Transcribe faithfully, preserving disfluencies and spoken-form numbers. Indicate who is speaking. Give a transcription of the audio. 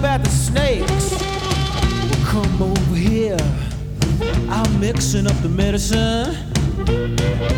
Speaker 1: at the snakes. Well, come over here. I'm mixing up the medicine.